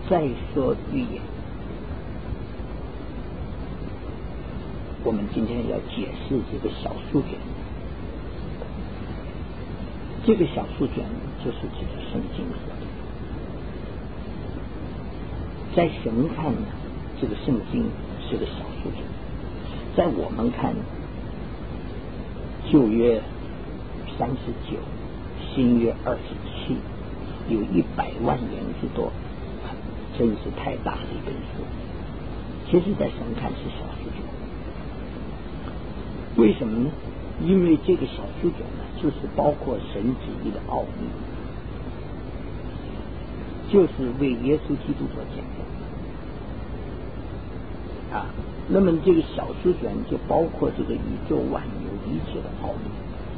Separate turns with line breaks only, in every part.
再说预言。我们今天要解释这个小书卷，这个小书卷就是指的圣经说的。在神看呢，这个圣经是个小书卷；在我们看，旧约39，新约27，有100万言之多，真是太大的一本书。其实，在神看是小书卷。为什么呢？因为这个小书卷呢，就是包括神旨意的奥秘，就是为耶稣基督所见证啊。那么这个小书卷就包括这个宇宙万有一切的奥秘。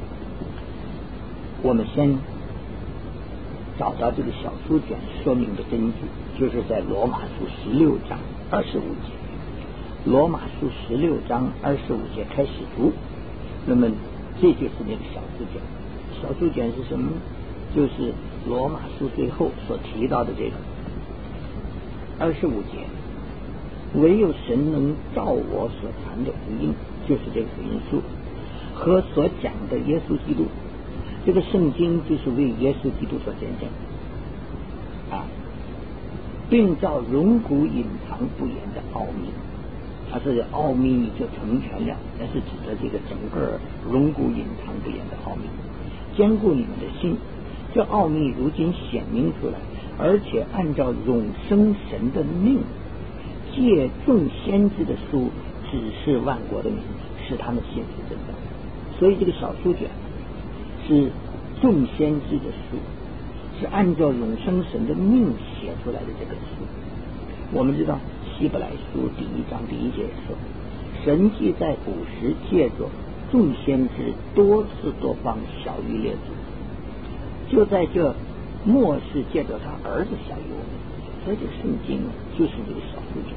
我们先找到这个小书卷说明的根据，就是在罗马书16章25节。罗马书16章25节开始读，那么这就是那个小书卷。小书卷是什么？就是罗马书最后所提到的这个25节，唯有神能照我所传的福音，就是这个福音书和所讲的耶稣基督。这个圣经就是为耶稣基督所见证啊，并照容古隐藏不言的奥秘。它是奥秘就成全了，那是指的这个整个容古隐藏不言的奥秘，坚固你们的心。这奥秘如今显明出来，而且按照永生神的命，借众先知的书指示万国的民，使他们信服真道。所以这个小书卷是众先知的书，是按照永生神的命写出来的这本书。我们知道希伯来书第1章第1节说，神既在古时借着众先知多次多方晓谕列祖，就在这末世借着他儿子晓谕我们。所以这个圣经就是这个小书卷。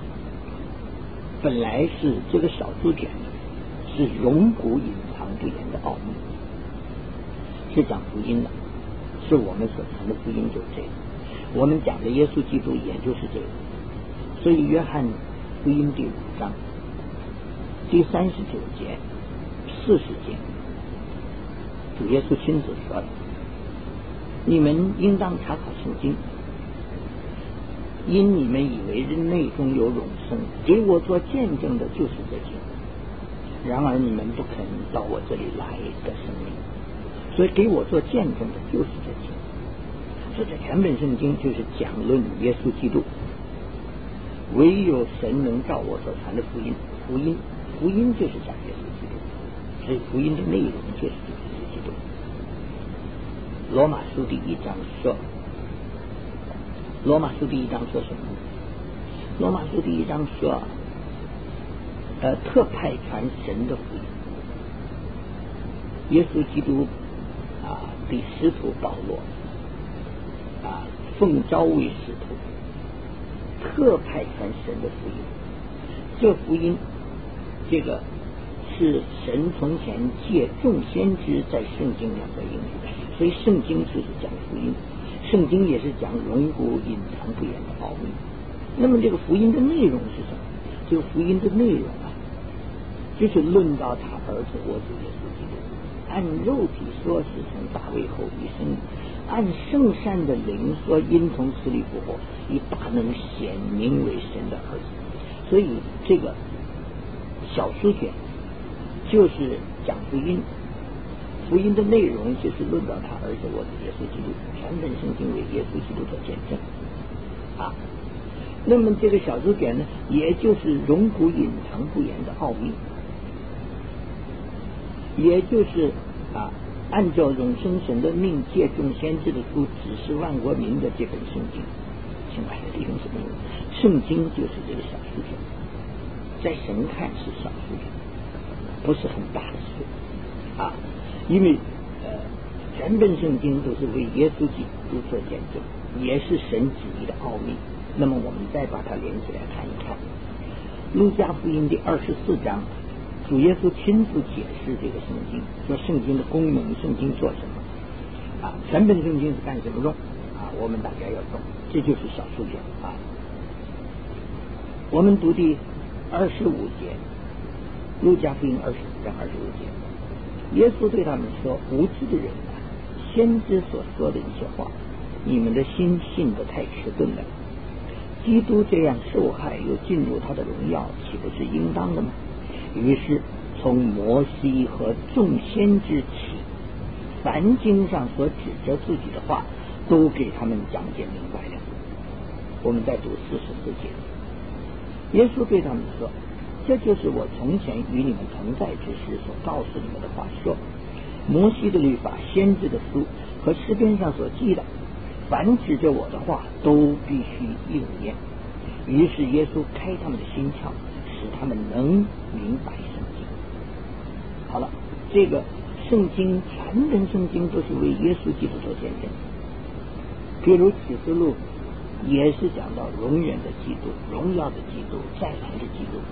本来是这个小书卷是容古隐藏不言的奥秘，是讲福音的，是我们所传的福音就是这个，我们讲的耶稣基督也就是这个。所以约翰福音第5章第39节40节，主耶稣亲自说的，你们应当查考圣经，因你们以为人内中有永生，给我做见证的就是这些，然而你们不肯到我这里来的生命，所以给我做见证的就是这些。这全本圣经就是讲论耶稣基督，唯有神能照我所传的福音，福音就是讲耶稣基督，所以福音的内容就是耶稣基督。罗马书第1章说，罗马书第1章说什么？罗马书第1章说，特派传神的福音，耶稣基督比使徒保罗奉召为使徒，特派传神的福音。这福音，这个是神从前借众先知在圣经上所应许的，所以圣经就是讲福音，圣经也是讲容古隐藏不言的奥秘。那么这个福音的内容是什么？这个福音的内容就是论到他儿子我主耶稣基督，按肉体说是从大卫后裔生，按圣善的灵说因从死里复活，以大能显明为神的儿子。所以这个小书卷就是讲福音，福音的内容就是论到他儿子我主耶稣基督，全本圣经为耶稣基督所见证那么这个小书卷呢，也就是容古隐藏不言的奥秘，也就是按照永生神的命借众先知的书指示万国民的这本圣经。亲爱的弟兄姊妹，圣经就是这个小书卷，在神看是小书卷，不是很大的书因为全本圣经都是为耶稣基督所见证，也是神旨意的奥秘。那么我们再把它连起来看一看，路加福音第24章，主耶稣亲自解释这个圣经，说圣经的功能，圣经做什么全本圣经是干什么用我们大家要懂，这就是小数点啊。我们读第25节，路加福音24章25节，耶稣对他们说：无知的人啊，先知所说的一些话，你们的心信得太迟钝了。基督这样受害又进入他的荣耀，岂不是应当的吗？于是从摩西和众先知起，凡经上所指着自己的话，都给他们讲解明白了。我们再读44节，耶稣对他们说：这就是我从前与你们同在之时所告诉你们的话，说摩西的律法、先知的书和诗篇上所记的，凡指着我的话都必须应验。于是耶稣开他们的心窍，使他们能明白圣经。好了，这个圣经全本圣经都是为耶稣基督做见证。比如启示录也是讲到永远的基督、荣耀的基督、再来的基督，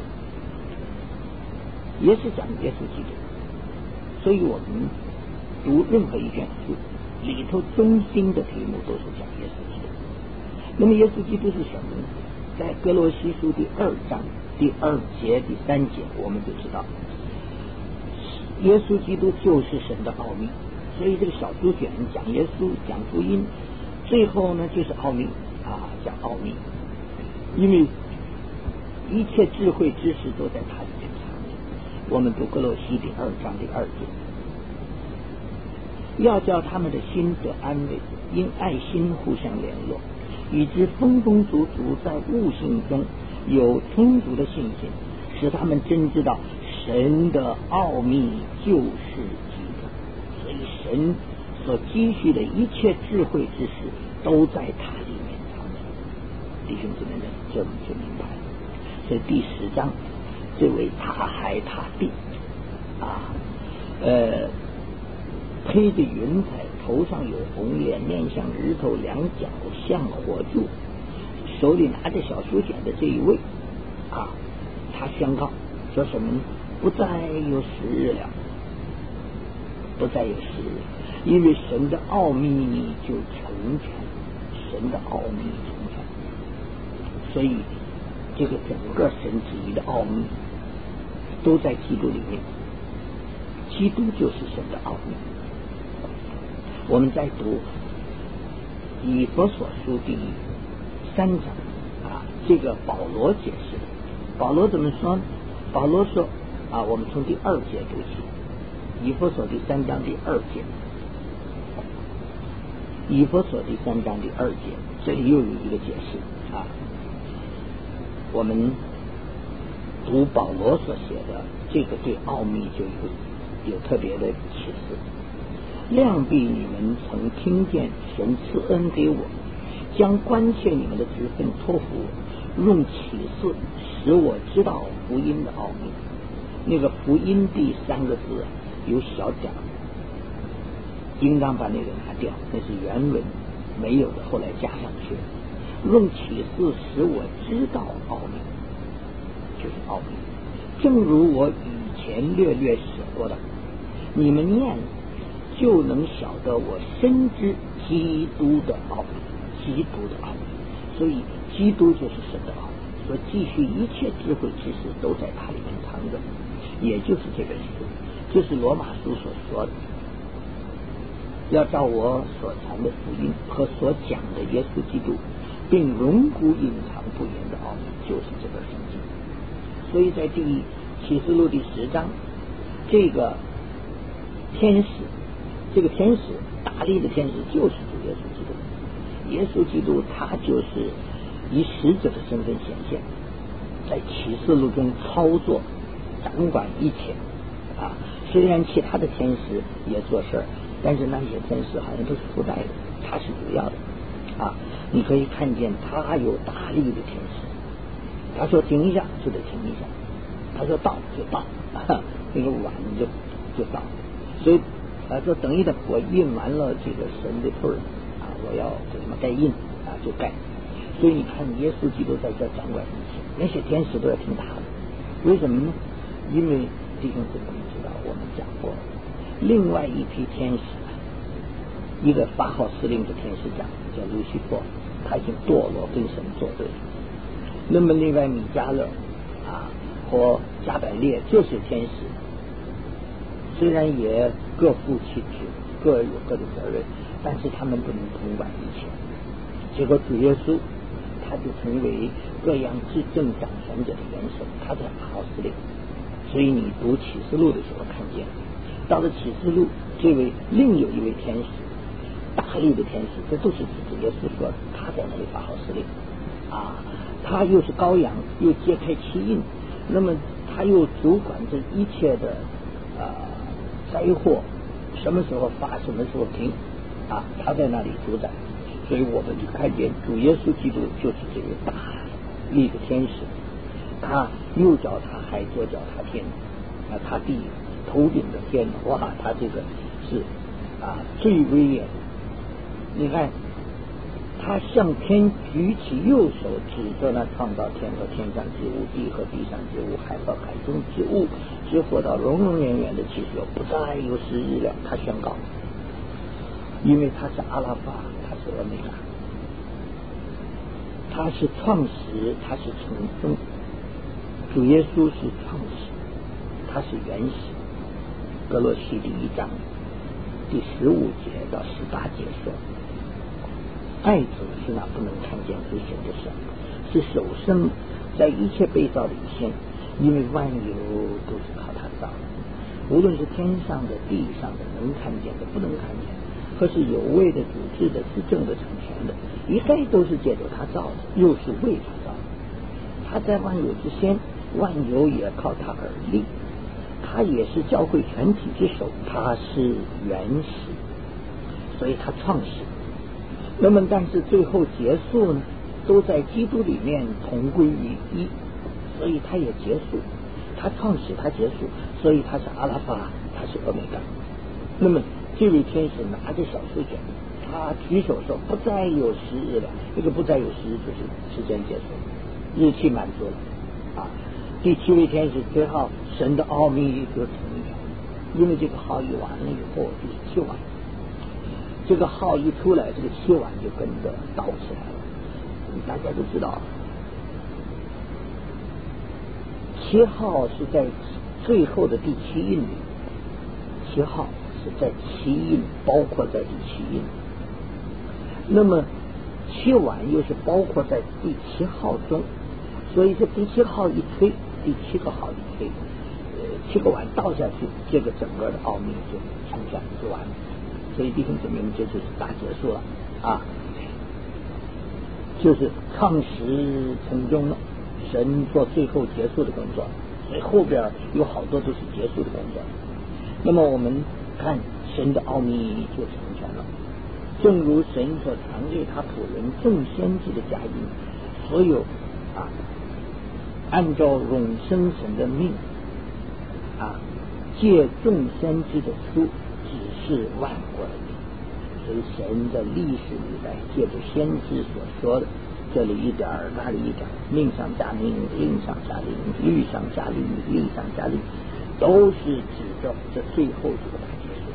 也是讲耶稣基督。所以我们读任何一卷书里头中心的题目都是讲耶稣基督。那么耶稣基督是什么呢？在哥罗西书第2章第2节第3节我们就知道耶稣基督就是神的奥秘。所以这个小书卷讲耶稣、讲福音，最后呢就是奥秘讲奥秘。因为一切智慧知识都在他里面藏着。我们读哥罗西第2章第2节，要叫他们的心得安慰，因爱心互相联络，以致丰丰足足在悟性中有充足的信心，使他们真知道神的奥秘就是基督。所以神所积蓄的一切智慧知识都在他里面藏着。弟兄姊妹们，这我们就明白了。所以第10章这位他海他地披着云彩，头上有红脸，面像日头，两脚像火柱，手里拿着小书卷的这一位他宣告说什么呢？不再有时日了，不再有时日，因为神的奥秘就成全，神的奥秘成全。所以这个整个神旨意的奥秘都在基督里面，基督就是神的奥秘。我们再读以弗所书第3章这个保罗解释，保罗怎么说呢？保罗说我们从第2节读起，以弗所第3章第2节，以弗所第3章第2节，这里又有一个解释我们读保罗所写的这个对奥秘就有特别的启示。量必你们曾听见神赐恩给我，将关切你们的职分托付我，用启示使我知道福音的奥秘。那个福音第3个字有小点，应当把那个拿掉，那是原文没有的，后来加上去。用启示使我知道奥秘，就是奥秘。正如我以前略略写过的，你们念就能晓得我深知基督的奥秘，基督的奥秘。所以基督就是神的奥秘，所以继续一切智慧知识都在它里面藏着，也就是这本书，就是罗马书所说的，要照我所传的福音和所讲的耶稣基督，并荣枯隐藏不言的奥秘，就是这本圣经。所以在启示录第10章，这个天使，大力的天使就是主耶稣基督。耶稣基督他就是以使者的身份显现，在启示录中操作掌管一切虽然其他的天使也做事，但是那些天使好像都是附带的，他是主要的你可以看见他有大力的天使，他说停一下就得停一下，他说到就到那个晚就到。所以说等一等，我印完了这个神的份我要给他们盖印就盖。所以你看耶稣基督在这掌管一切，那些天使都要听他的。为什么呢？因为弟兄姊妹们知道，我们讲过另外一批天使一个8号司令的天使长叫路西弗，他已经堕落，跟神作对。那么另外米迦勒和加百列这些天使，虽然也各负其职，各有各的责任，但是他们不能统管一切。结果主耶稣他就成为各样执政掌权者的元首，他在8号司令。所以你读启示录的时候看见，到了启示录这位另有一位天使，大力的天使，这都是主耶稣说他在那里8号司令他又是羔羊，又揭开七印，那么他又主管着一切的灾祸，什么时候发，什么时候停他在那里主宰。所以我们就看见主耶稣基督就是这位大力的天使，他右脚他还，左脚他天，他地头顶的天，哇，他这个是最威严。你看他向天举起右手，指着那创造天和天上之物，地和地上之物，海和海中之物，直活到永永远远的其实不再有时日了。他宣告，因为他是阿拉法，他是俄米伽，他是创始，他是从终。主耶稣是创始，他是原始。歌罗西第1章第15节到18节说，爱子是那不能看见之神的神，是首生，在一切被造的以前，因为万有都是靠他造的，无论是天上的地上的，能看见的不能看见，或是有位的主治的执政的成全的，一概都是借着他造的，又是为他造的。他在万有之先，万有也靠他而立，他也是教会全体之首，他是原始，所以他创始。那么但是最后结束呢，都在基督里面同归于一，所以他也结束。他创始，他结束，所以他是阿拉法，他是欧米伽。那么这位天使拿着小书卷，他举手说不再有时日了。这个不再有时日就是时间结束，日期满足了第7位天使吹号，神的奥秘就成全，因为这个号一完了以后就是7晚，这个号一出来，这个7晚就跟着倒起来了。大家都知道7号是在最后的第7印里，7号是在7印，包括在第7印。那么7晚又是包括在第7号中，所以这第7号一吹，第7个号一吹，7个碗倒下去，这个整个的奥秘就成全就完了。所以弟兄姊妹们，这就是大结束了就是创始成终了，神做最后结束的工作，所以后边有好多都是结束的工作。那么我们看神的奥秘就成全了，正如神所传给他仆人众先知的佳音，所有按照永生神的命借众先知的书指示万国的命。所以神的历史里来借着先知所说的，这里一点那里一点，命上加命，令上加令，律上加律，律上加律，都是指着这最后这个大结束。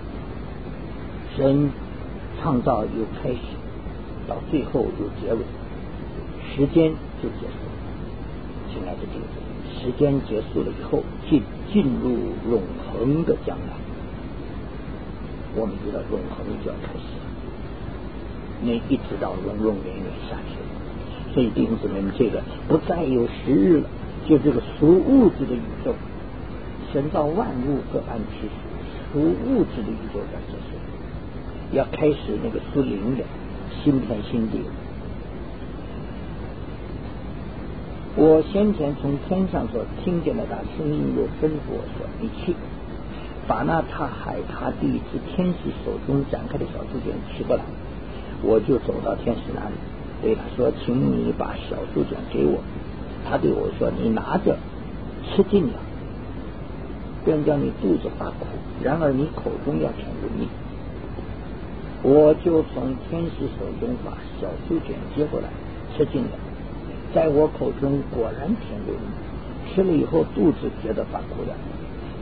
神创造有开始，到最后有结尾，时间就结束了。亲爱的弟兄，时间结束了以后，进入永恒的将来。我们知道永恒就要开始，那一直到永永远远下去。所以弟兄姊妹们，这个不再有时日了，就这个属物质的宇宙，神造万物各按其属，属物质的宇宙要结束，要开始那个属灵的新天新地。我先前从天上所听见的大声音，又吩咐我说：“你去，把那踏海踏地之天使手中展开的小书卷取过来。”我就走到天使那里，对他说：“请你把小书卷给我。”他对我说：“你拿着，吃尽了，便叫你肚子发苦，然而你口中要甜如蜜。”我就从天使手中把小书卷接过来，吃尽了，在我口中果然甜如蜜。吃了以后肚子觉得发苦了，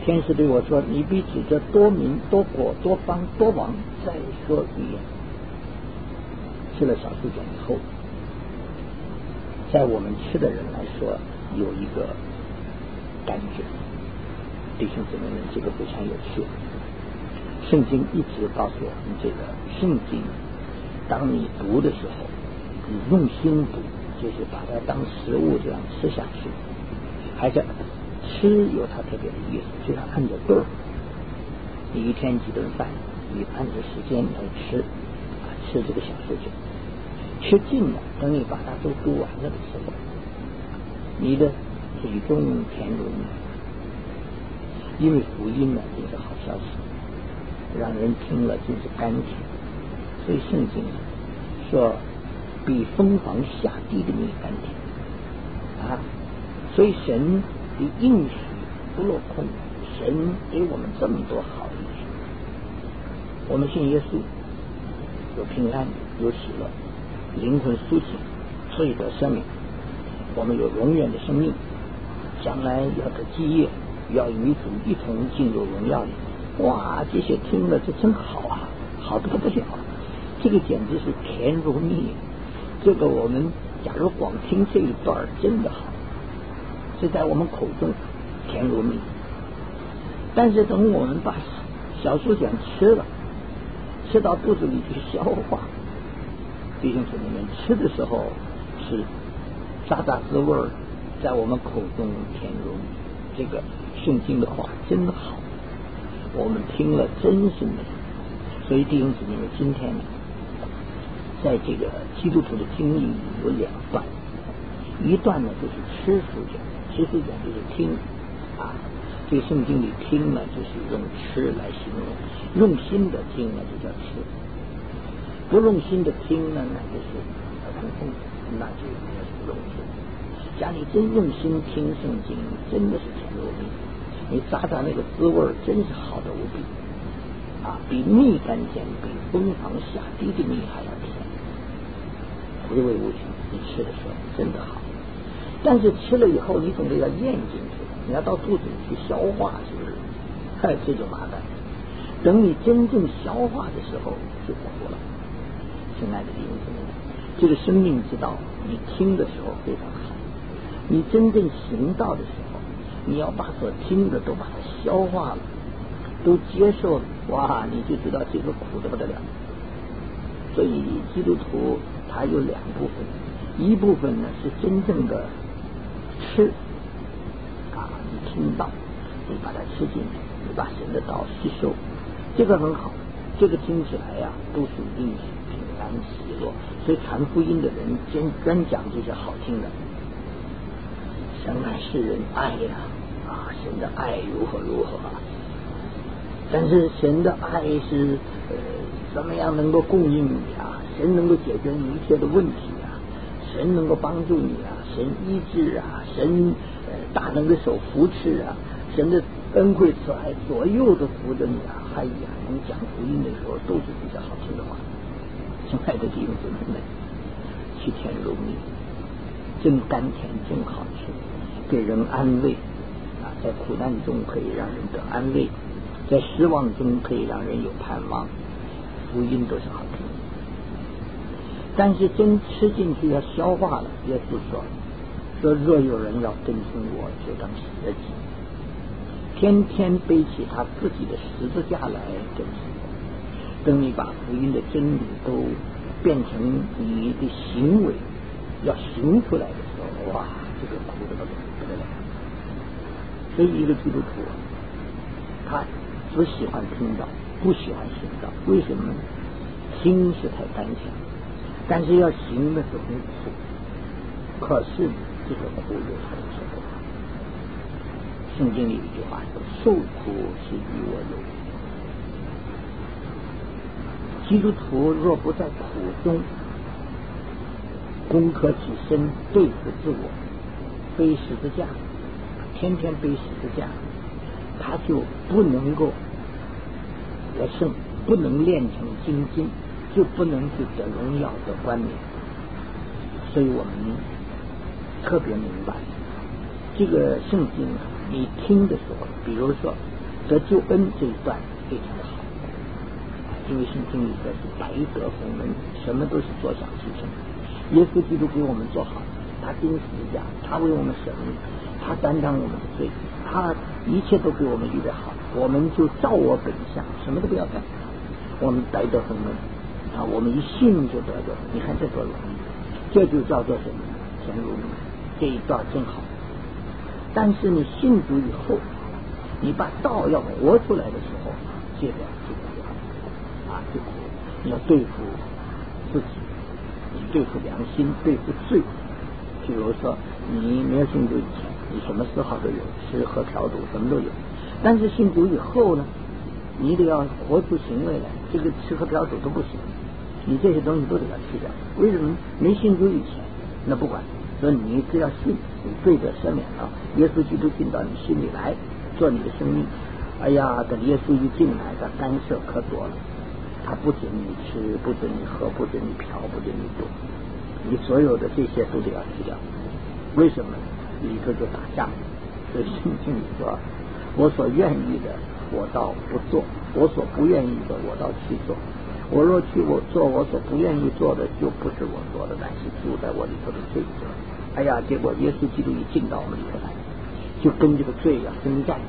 天使对我说：“你必指着多民、多国、多方、多王再说预言。”吃了小书卷以后，在我们吃的人来说，有一个感觉，弟兄姊妹们，这个非常有趣。圣经一直告诉我们，这个圣经，当你读的时候，你用心读，就是把它当食物这样吃下去。还是吃有它特别的意思，就像按着顿儿，你一天几顿饭，你按着时间来吃，吃这个小书卷，吃尽了，等你把它都读完了的时候，你的嘴中甜如蜜。因为福音呢，就是好消息，让人听了就是甘甜，所以圣经说比蜂房下滴的蜜甘甜啊。所以神的应许不落空，神给我们这么多好应许，我们信耶稣有平安，有喜乐，灵魂苏醒，罪得赦免，我们有永远的生命，将来要得基业，要与主一同进入荣耀里。哇，这些听了这真好啊，好得不了，这个简直是甜如蜜。这个我们假如光听这一段真的好，是在我们口中甜如蜜。但是等我们把小书卷吃了，吃到肚子里去消化，弟兄姊妹们，吃的时候是渣渣滋味，在我们口中甜如蜜。这个圣经的话真好，我们听了真是美。所以弟兄姊妹们，今天呢，在这个基督徒的经历里有两段，一段呢就是吃书卷，吃书卷就是听啊，这个圣经里听呢就是用吃来形容，用心的听呢就叫吃，不用心的听呢那就是空，那就没有用处。假如你真用心听圣经，真的是甜如蜜，你咂咂那个滋味真是好的无比啊，比蜜甘甜，比蜂房下滴的蜜还要甜，回味无穷。你吃的时候真的好，但是吃了以后你总得要咽进去，你要到肚子里去消化，是不是？这就麻烦。等你真正消化的时候就苦了。亲爱的弟兄姊妹，这个生命之道你听的时候非常好，你真正行道的时候，你要把所听的都把它消化了，都接受了，哇，你就知道这个苦得不得了。所以基督徒他有两部分，一部分呢是真正的吃啊，你听到，你把它吃进去，你把神的道吸收，这个很好，这个听起来呀都是应许、平安、喜乐。所以传福音的人专讲这些好听的。神爱世人爱呀，神的爱如何如何啊？但是神的爱是怎么样能够供应你啊？神能够解决你一切的问题啊？神能够帮助你啊？神医治啊？神大能的手扶持啊？神的恩惠慈爱左右的扶着你啊！哎呀，你讲福音的时候都是比较好听的话。亲爱的弟兄姊妹们，去甜如蜜，真甘甜，真好吃，给人安慰啊！在苦难中可以让人得安慰，在失望中可以让人有盼望，福音都是好听的。但是真吃进去要消化了，耶稣说若有人要跟从我，就当舍己，天天背起他自己的十字架来跟从我。等你把福音的真理都变成你的行为，要行出来的时候，哇，这个苦的不得了。所以一个基督徒他只喜欢听到，不喜欢行道。为什么呢？听是太单纯，但是要行的是很苦，可是这个苦有好处。圣经里有一句话说，受苦是与我有益。基督徒若不在苦中攻克起身，对付自我，背十字架，天天背十字架，他就不能够得胜，不能练成精进，就不能去得荣耀的冠冕。所以我们特别明白这个圣经啊，你听的时候，比如说得救恩这一段非常的好，因为圣经里说是白得丰恩，什么都是坐享其成。耶稣基督给我们做好，他钉十字架，他为我们舍命，他担当我们的罪，他一切都给我们预备好，我们就照我本相，什么都不要干，我们白得丰恩啊！我们一信就得着，你看这多容易，这就叫做什么？神如你，这一段真好。但是你信主以后，你把道要活出来的时候，这个就苦啊，就苦。你要对付自己，你对付良心，对付罪。比如说，你没有信主以前，你什么嗜好都有，吃喝嫖赌什么都有。但是信主以后呢，你得要活出行为来，这个吃喝嫖赌都不行，你这些东西都得要去掉。为什么？没信主以前，那不管。所以你只要信，你罪得赦免了，耶稣基督进到你心里来，做你的生命。哎呀，等耶稣一进来，他干涉可多了，他不准你吃，不准你喝，不准你嫖，不准你赌，你所有的这些都得要去掉。为什么？里头就打仗。所以圣经里说，我所愿意的我倒不做，我所不愿意的我倒去做。我若去我做我所不愿意做的，就不是我做的，但是住在我里头的罪做。哎呀，结果耶稣基督一进到我们里头来，就跟这个罪要征战，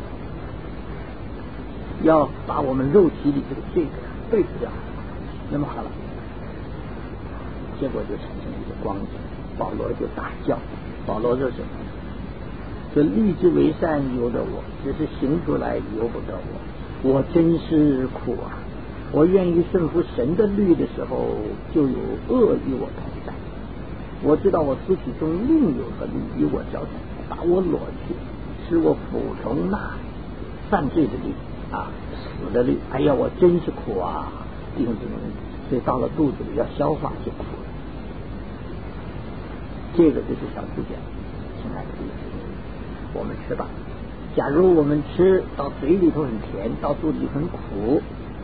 要把我们肉体里这个罪给它对付掉。那么好了，结果就产生一个光景，保罗就大叫。保罗说什么？说立志为善由得我，只是行出来由不得我，我真是苦啊！我愿意顺服神的律的时候，就有恶与我同在。我知道我肢体中另有个律与我交战，把我裸去，使我服从那犯罪的律啊，死的律。哎呀，我真是苦啊！弟兄姊妹，所以到了肚子里要消化就苦了。这个就是小数点，亲爱的弟兄姊妹，我们吃吧。假如我们吃到嘴里头很甜，到肚子里很苦，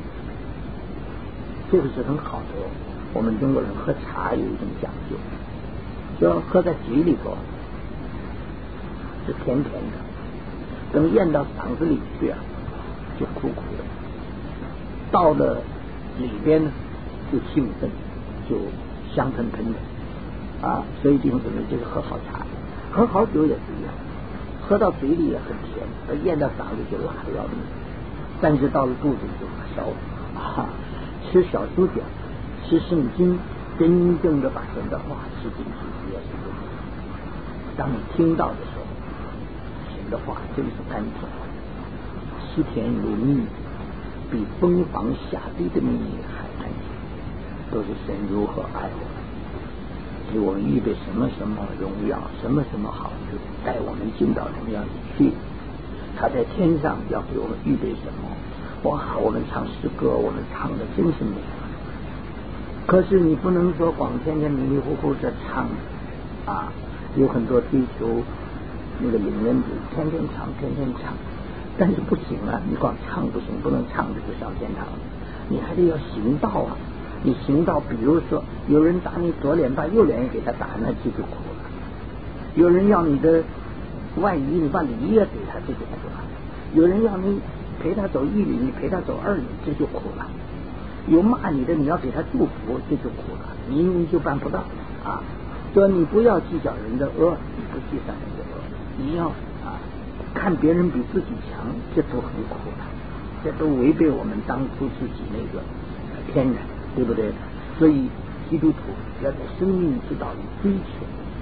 这个是很好的。我们中国人喝茶有一种讲究，就喝在嘴里头是甜甜的，等咽到嗓子里去啊，就苦苦的。到了里边呢，就兴奋，就香喷喷的啊。所以弟兄姊妹，就是喝好茶，喝好酒也是一样，喝到嘴里也很甜，而咽到嗓子就辣的要命，但是到了肚子就消啊。吃小数点，吃圣经，真正的把神的话吃进去也是不行。当你听到的时候，神的话真是甘甜，甘甜如蜜，比蜂房下滴的蜜还甘甜。都是神如何爱我们，给我们预备什么什么荣耀，什么什么好处，带我们进到荣耀里去。他在天上要给我们预备什么？哇，我们唱诗歌，我们唱的真是美。可是你不能说光天天迷迷糊糊的唱啊，有很多追求那个领人主，天天唱，天天唱，但是不行啊，你光唱不行，不能唱着就上天堂，你还得要行道啊。你行道，比如说有人打你左脸，把右脸也给他打，那这就苦了。有人要你的外衣，你把里衣也给他，这就苦了。有人要你陪他走1里，你陪他走2里，这就苦了。有骂你的，你要给他祝福，这就苦了，你就办不到啊。说你不要计较人的恶，你不计算人的恶，你要看别人比自己强，这都很苦了，这都违背我们当初自己那个天然，对不对？所以基督徒要在生命之道里追求，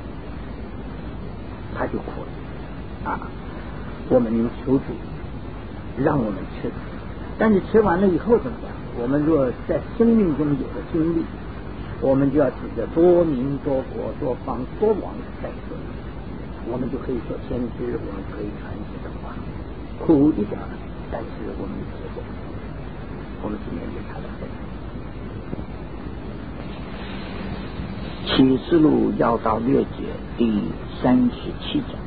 他就苦了啊。我们求主让我们吃，但是吃完了以后怎么样？我们若在生命中有了经历，我们就要指着多民多国多方多王在说，我们就可以做先知，我们可以传神的话，苦一点，但是我们结果，我们是面对他的份。启示录要道略解第37章。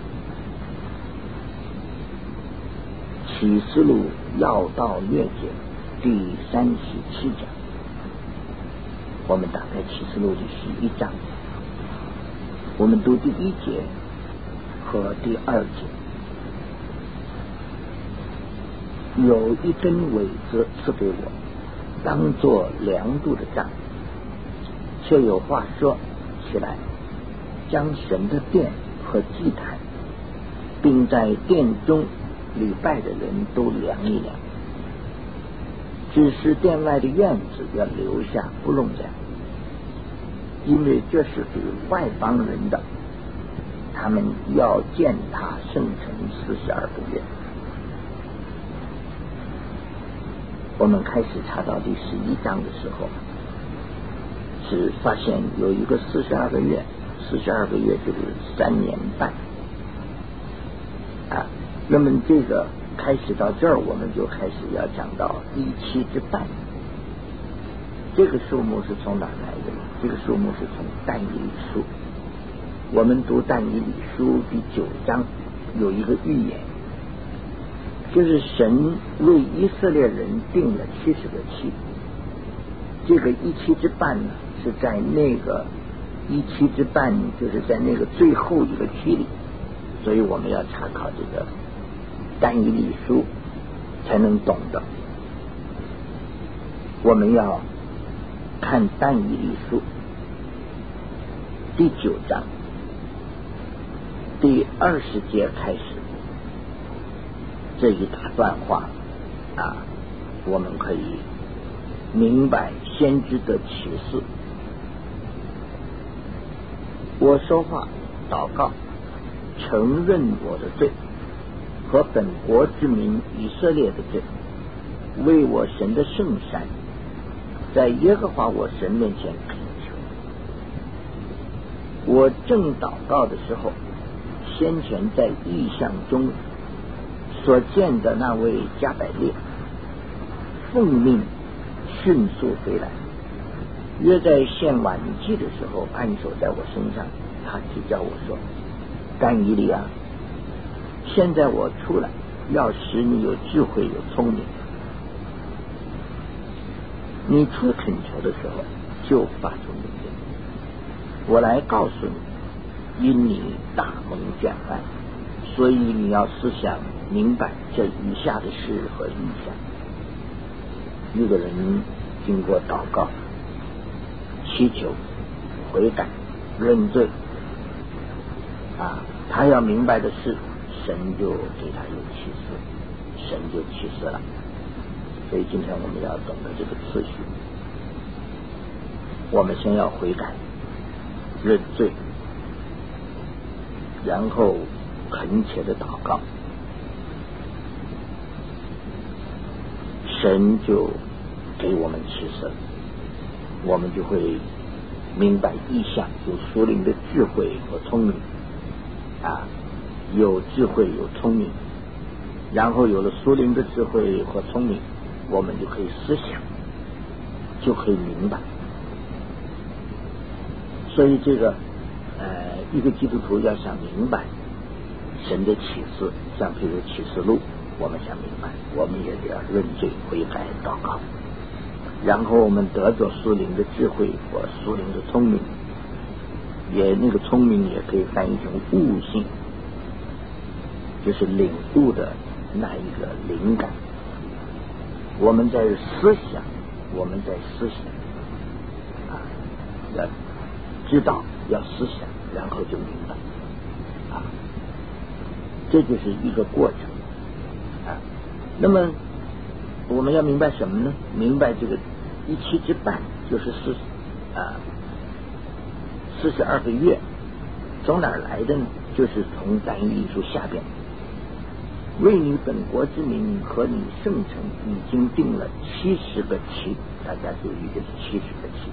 启示录要道略解第37章，我们打开启示录的11章，我们读第1节和第2节。 有一根苇子赐给我，当作量度的杖，却有话说，起来，将神的殿和祭坛，并在殿中礼拜的人都量一量，只是殿外的院子要留下不弄量，因为这是给外邦人的，他们要践踏圣城42个月。我们开始查到第11章的时候，是发现有一个42个月，42个月就是3年半啊。那么这个开始到这儿，我们就开始要讲到17之半。这个数目是从哪来的呢？这个数目是从但以理书。我们读但以理书第9章有一个预言，就是神为以色列人定了70个期。这个17之半呢，是在那个17之半，就是在那个最后一个期里，所以我们要查考这个但以理书才能懂得。我们要看但以理书第9章第20节开始，这一大段话啊，我们可以明白先知的启示。我说话祷告，承认我的罪和本国之民以色列的罪，为我神的圣山，在耶和华我神面前恳求。我正祷告的时候，先前在异象中所见的那位加百列奉命迅速飞来，约在献晚祭的时候按手在我身上，他指教我说，但以理啊，现在我出来，要使你有智慧有聪明。你出恳求的时候，就发出命令，我来告诉你，因你大蒙眷爱，所以你要思想明白这以下的事和意象。一个人经过祷告、祈求、悔改、认罪啊，他要明白的是，神就给他有启示，神就启示了。所以今天我们要懂得这个次序，我们先要悔改、认罪，然后恳切的祷告，神就给我们启示，我们就会明白意象，有属灵的智慧和聪明啊，有智慧有聪明，然后有了属灵的智慧和聪明，我们就可以思想，就可以明白。所以这个一个基督徒要想明白神的启示，像譬如启示录，我们想明白，我们也得要认罪悔改祷告，然后我们得着属灵的智慧和属灵的聪明，也那个聪明也可以翻译成悟性，就是领悟的那一个灵感。我们在思想，啊，要知道，要思想，然后就明白啊，这就是一个过程啊。那么我们要明白什么呢？明白这个17之半就是42个月，从哪儿来的呢？就是从但以理书下边，为你本国之民和你圣城已经定了70个期，大家注意，这是70个期，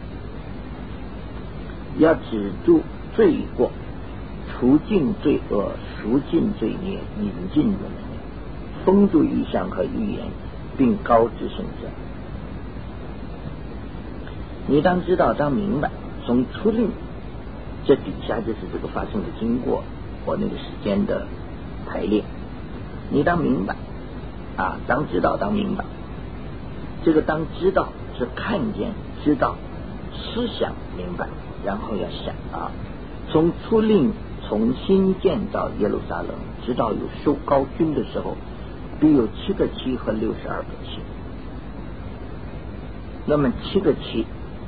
要止住罪过，除尽罪恶，赎尽罪孽，引进人民，封住异象和预言，并高至圣者。你当知道，当明白，从出令，这底下就是这个发生的经过或那个时间的排列。你当明白啊，当知道，当明白。这个当知道是看见、知道、思想明白，然后要想啊，从出令重新建造耶路撒冷，直到有受膏君的时候必有7个7和62个7。那么7个7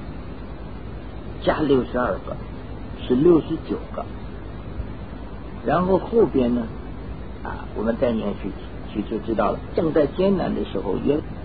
加62个是69个，然后后边呢我们再念去就知道了。正在艰难的时候，